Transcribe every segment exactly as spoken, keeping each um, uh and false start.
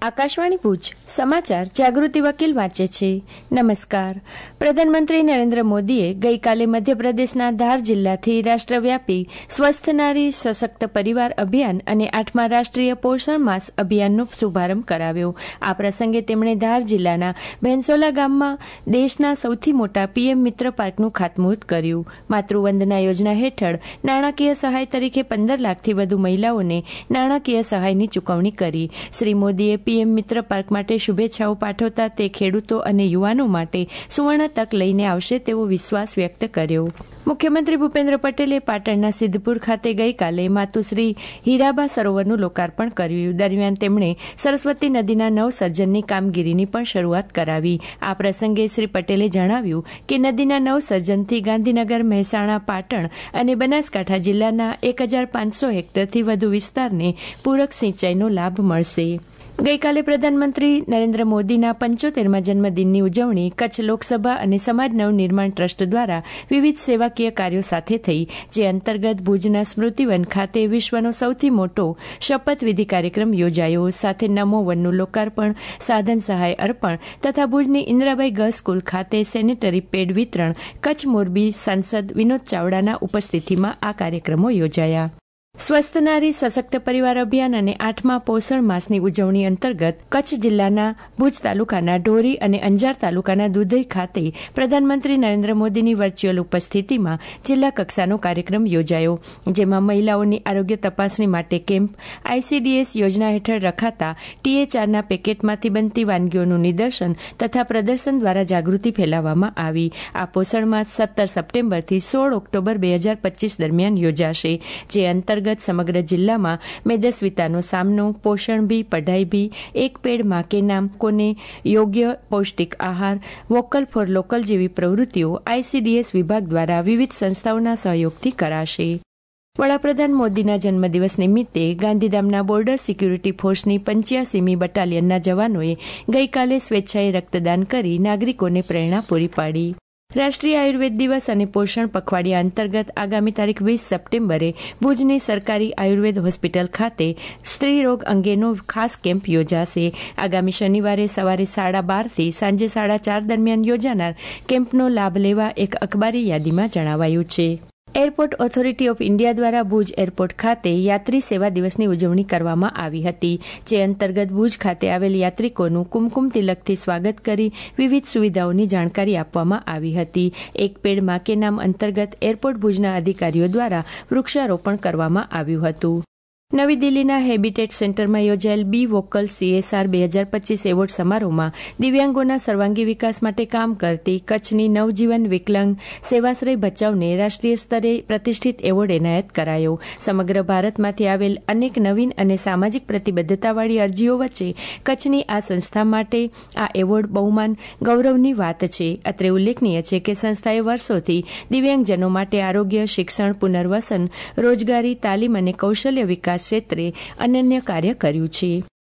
આકાશવાણી ભુજ સમાચાર જાગૃતિ વકીલ વાંચે છે. નમસ્કાર. પ્રધાનમંત્રી નરેન્દ્ર મોદીએ ગઈકાલે મધ્યપ્રદેશના ધાર જિલ્લાથી રાષ્ટ્રવ્યાપી સ્વસ્થ નારી સશક્ત પરિવાર અભિયાન અને આઠમા રાષ્ટ્રીય પોષણ માસ અભિયાનનો શુભારંભ કરાવ્યો. આ પ્રસંગે તેમણે ધાર જિલ્લાના ભેંસોલા ગામમાં દેશના સૌથી મોટા પીએમ મિત્ર પાર્કનું ખાતમુહૂર્ત કર્યું. માતૃવંદના યોજના હેઠળ નાણાકીય સહાય તરીકે પંદર લાખથી વધુ મહિલાઓને નાણાકીય સહાયની ચૂકવણી કરી. શ્રી મોદીએ પીએમ મિત્ર પાર્ક માટે શુભેચ્છાઓ પાઠવતા તે ખેડૂતો અને યુવાનો માટે સુવર્ણ તક લઈને આવશે તેવો વિશ્વાસ વ્યક્ત કર્યો. મુખ્યમંત્રી ભૂપેન્દ્ર પટેલે પાટણના સિદ્ધપુર ખાતે ગઈકાલે માતુશ્રી હીરાબા સરોવરનું લોકાર્પણ કર્યું. દરમિયાન તેમણે સરસ્વતી નદીના નવસર્જનની કામગીરીની પણ શરૂઆત કરાવી. આ પ્રસંગે શ્રી પટેલે જણાવ્યું કે નદીના નવસર્જનથી ગાંધીનગર, મહેસાણા, પાટણ અને બનાસકાંઠા જિલ્લાના એક હજાર પાંચસો હેક્ટરથી વધુ વિસ્તારને પૂરક સિંચાઈનો લાભ મળશે. ગઈકાલે પ્રધાનમંત્રી નરેન્દ્ર મોદીના પંચોતેરમા જન્મદિનની ઉજવણી કચ્છ લોકસભા અને સમાજ નવનિર્માણ ટ્રસ્ટ દ્વારા વિવિધ સેવાકીય કાર્યો સાથે થઈ, જે અંતર્ગત ભુજના સ્મૃતિવન ખાતે વિશ્વનો સૌથી મોટો શપથવિધિ કાર્યક્રમ યોજાયો. સાથે નમો વનનું લોકાર્પણ, સાધન સહાય અર્પણ તથા ભુજની ઇન્દ્રાબાઈ ગર્લ્સ સ્કૂલ ખાતે સેનેટરી પેડ વિતરણ કચ્છ મોરબી સાંસદ વિનોદ ચાવડાના ઉપસ્થિતિમાં આ કાર્યક્રમો યોજાયા. સ્વસ્થ નારી સશક્ત પરિવાર અભિયાન અને આઠમા પોષણ માસની ઉજવણી અંતર્ગત કચ્છ જિલ્લાના ભુજ તાલુકાના ઢોરી અને અંજાર તાલુકાના દુધઈ ખાતે પ્રધાનમંત્રી નરેન્દ્ર મોદીની વર્ચ્યુઅલ ઉપસ્થિતિમાં જિલ્લા કક્ષાનો કાર્યક્રમ યોજાયો, જેમાં મહિલાઓની આરોગ્ય તપાસણી માટે કેમ્પ, આઈસીડીએસ યોજના હેઠળ રખાતા ટીએચઆરના પેકેટમાંથી બનતી વાનગીઓનું નિદર્શન તથા પ્રદર્શન દ્વારા જાગૃતિ ફેલાવવામાં આવી. આ પોષણ માસ સત્તર સપ્ટેમ્બરથી સોળ ઓક્ટોબર બે હજાર પચીસ દરમિયાન યોજાશે, જે અંતર્ગત સમગ્ર જિલ્લામાં મેદસ્વીતાનો સામનો, પોષણ ભી, પઢાઈ ભી, એક પેડ માં કે નામ, કોને યોગ્ય પૌષ્ટિક આહાર, વોકલ ફોર લોકલ જેવી પ્રવૃત્તિઓ આઈસીડીએસ વિભાગ દ્વારા વિવિધ સંસ્થાઓના સહયોગથી કરાશે. વડાપ્રધાન મોદીના જન્મદિવસ નિમિત્તે ગાંધીધામના બોર્ડર સિક્યુરિટી ફોર્સની પંચ્યાસીમી બટાલિયનના જવાનોએ ગઈકાલે સ્વેચ્છાએ રક્તદાન કરી નાગરિકોને પ્રેરણા પૂરી પાડી. રાષ્ટ્રીય આયુર્વેદ દિવસ અને પોષણ પખવાડિયા અંતર્ગત આગામી તારીખ વીસ સપ્ટેમ્બરે ભુજની સરકારી આયુર્વેદ હોસ્પિટલ ખાતે સ્ત્રી રોગ અંગેનો ખાસ કેમ્પ યોજાશે. આગામી શનિવારે સવારે સાડા બારથી સાંજે સાડા ચાર દરમિયાન યોજાનાર કેમ્પનો લાભ લેવા એક અખબારી યાદીમાં જણાવાયું છે. એરપોર્ટ ઓથોરિટી ઓફ ઇન્ડિયા દ્વારા ભુજ એરપોર્ટ ખાતે યાત્રી સેવા દિવસની ઉજવણી કરવામાં આવી હતી, જે અંતર્ગત ભુજ ખાતે આવેલ યાત્રિકોનું કુમકુમ તિલકથી સ્વાગત કરી વિવિધ સુવિધાઓની જાણકારી આપવામાં આવી હતી. એક પેડ માં કે નામ અંતર્ગત એરપોર્ટ ભુજના અધિકારીઓ દ્વારા વૃક્ષારોપણ કરવામાં આવ્યું હતું. નવી દિલ્હીના હેબિટેટ સેન્ટરમાં યોજાયેલ બી વોકલ સીએસઆર બે હજાર પચીસ એવોર્ડ સમારોહમાં દિવ્યાંગોના સર્વાંગી વિકાસ માટે કામ કરતી કચ્છની નવજીવન વિકલાંગ સેવાશ્રય ભચાઉને રાષ્ટ્રીય સ્તરે પ્રતિષ્ઠિત એવોર્ડ એનાયત કરાયો. સમગ્ર ભારતમાંથી આવેલ અનેક નવીન અને સામાજિક પ્રતિબદ્ધતાવાળી અરજીઓ વચ્ચે કચ્છની આ સંસ્થા માટે આ એવોર્ડ બહુમાન ગૌરવની વાત છે. અત્રે ઉલ્લેખનીય છે કે સંસ્થાએ વર્ષોથી દિવ્યાંગજનો માટે આરોગ્ય, શિક્ષણ, પુનર્વસન, રોજગારી, તાલીમ અને કૌશલ્ય વિકાસ ક્ષેત્રે અનન્ય કાર્ય કર્યું છે.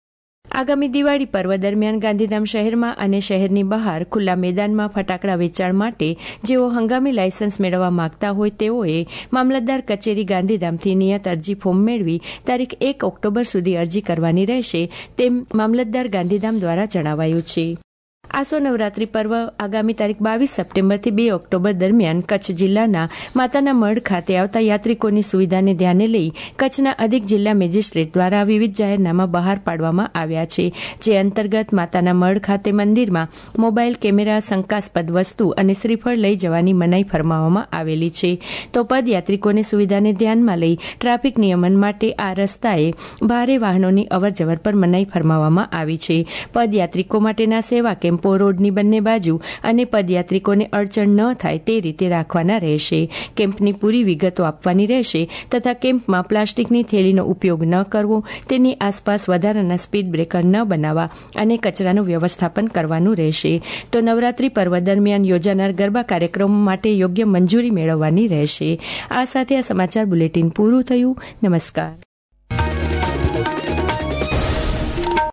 આગામી દિવાળી પર્વ દરમિયાન ગાંધીધામ શહેરમાં અને શહેરની બહાર ખુલ્લા મેદાનમાં ફટાકડા વેચાણ માટે જેઓ હંગામી લાયસન્સ મેળવવા માંગતા હોય તેઓએ મામલતદાર કચેરી ગાંધીધામથી નિયત અરજી ફોર્મ મેળવી તારીખ એક ઓક્ટોબર સુધી અરજી કરવાની રહેશે, તેમ મામલતદાર ગાંધીધામ દ્વારા જણાવાયું છે. આસો નવરાત્રી પર્વ આગામી તારીખ બાવીસ સપ્ટેમ્બરથી બે ઓક્ટોબર દરમિયાન કચ્છ જિલ્લાના માતાના મઢ ખાતે આવતા યાત્રિકોની સુવિધાને ધ્યાને લઈ કચ્છના અધિક જિલ્લા મેજિસ્ટ્રેટ દ્વારા વિવિધ જાહેરનામા બહાર પાડવામાં આવ્યા છે, જે અંતર્ગત માતાના મઢ ખાતે મંદિરમાં મોબાઈલ કેમેરા, શંકાસ્પદ વસ્તુ અને શ્રીફળ લઈ જવાની મનાઈ ફરમાવવામાં આવેલી છે. તો પદયાત્રિકોની સુવિધાને ધ્યાનમાં લઈ ટ્રાફિક નિયમન માટે આ રસ્તાએ ભારે વાહનોની અવરજવર પર મનાઈ ફરમાવવામાં આવી છે. પદયાત્રિકો માટેના સેવા કેમ્પ રોડની બંને બાજુ અને પદયાત્રિકોને અડચણ ન થાય તે રીતે રાખવાના રહેશે. કેમ્પની પૂરી વિગતો આપવાની રહેશે તથા કેમ્પમાં પ્લાસ્ટિકની થેલીનો ઉપયોગ ન કરવો, તેની આસપાસ વધારાના સ્પીડ બ્રેકર ન બનાવવા અને કચરાનું વ્યવસ્થાપન કરવાનું રહેશે. તો નવરાત્રી પર્વ દરમિયાન યોજાનાર ગરબા કાર્યક્રમો માટે યોગ્ય મંજૂરી મેળવવાની રહેશે. આ સાથે આ સમાચાર બુલેટિન પૂરું થયું. નમસ્કાર.